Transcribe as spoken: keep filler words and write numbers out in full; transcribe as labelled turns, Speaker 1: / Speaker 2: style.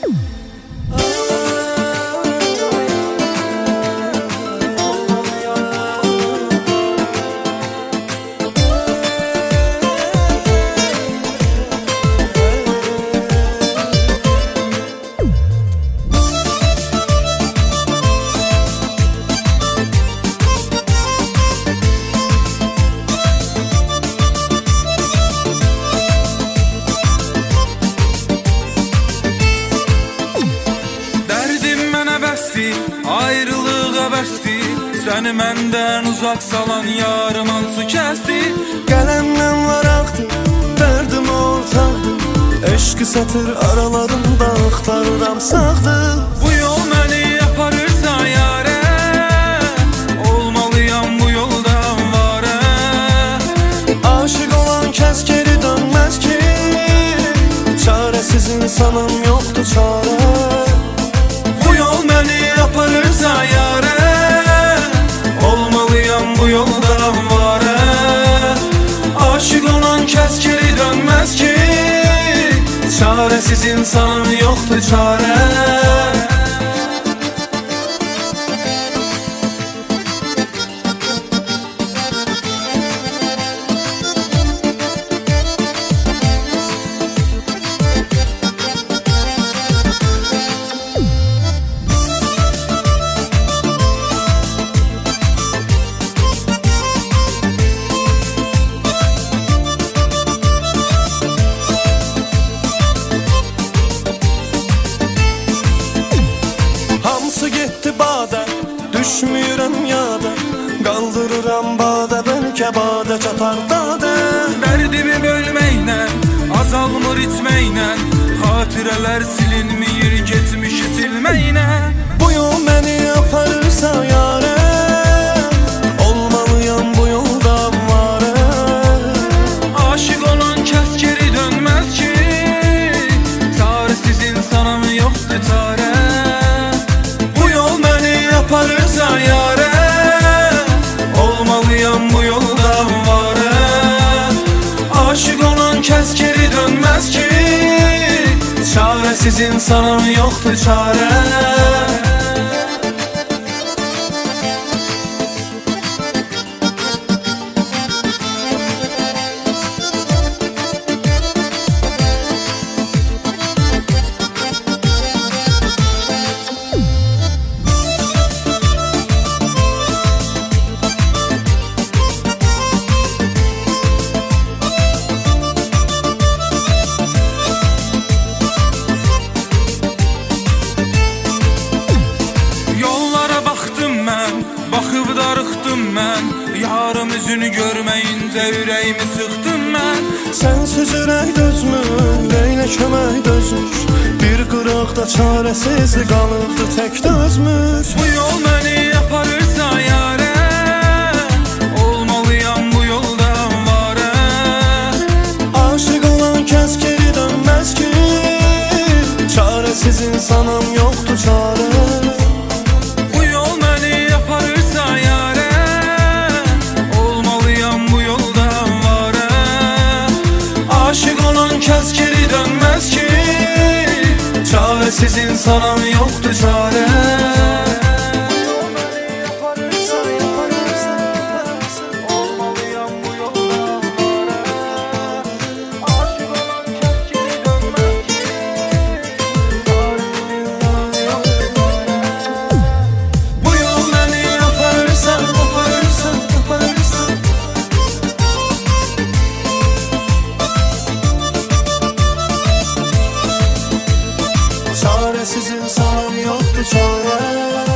Speaker 1: Ayrılığa bəsdi, səni məndən uzaq salan yarım hansı kəsdi.
Speaker 2: Qələmdən varaqdı, dərdim ortaqdı, eşqi sətr aralarında axtarıram sağdı.
Speaker 1: Bu yol məni aparırsa yarə, olmalıyam bu yoldan varə.
Speaker 2: Aşık olan kəs geri dönməz ki, çarəsiz insanım yoxdur çarə.
Speaker 1: Bu yol məni aparırsa yarə, olmalıyam bu yoldan varə. Aşık olan kəs geri dönməz ki, çarəsiz insanım yoxdur çarə.
Speaker 2: Düşmürəm yada, qaldırıram badə, bəlkə badə çatar dadə.
Speaker 1: Dərdimi bölməklə, azalmır itməklə, xatirələr silinmir, getmişi silməklə.
Speaker 2: Bu yol məni aparırsa yarə, olmalıyam bu yoldan varə.
Speaker 1: Aşık olan kəs geri dönməz ki, çarəsiz insanım yoxdur çarə. Bu yol məni aparırsa yarə, olmalıyam bu yoldan varə. Aşık olan kəs geri dönməz ki, çarəsiz insanım yoxdur çarə. Baxıb darıxdım mən, yarım üzünü görməyincə ürəyimi sıxdım mən.
Speaker 2: Sənsiz ürək dözmür, ürəklə kömək dözmür, bir qıraqda çarəsiz qalıbdı tək dözmür.
Speaker 1: Bu yol məni aparırsa yarə, olmalıyam bu yoldan varə.
Speaker 2: Aşık olan kəs geri dönməz ki, çarəsiz insanım yoxdur çarə.
Speaker 1: Kəs geri dönməz ki, çarəsiz insanım yoxdur çarə.
Speaker 2: Çarəsiz insanım yoxdur çarə.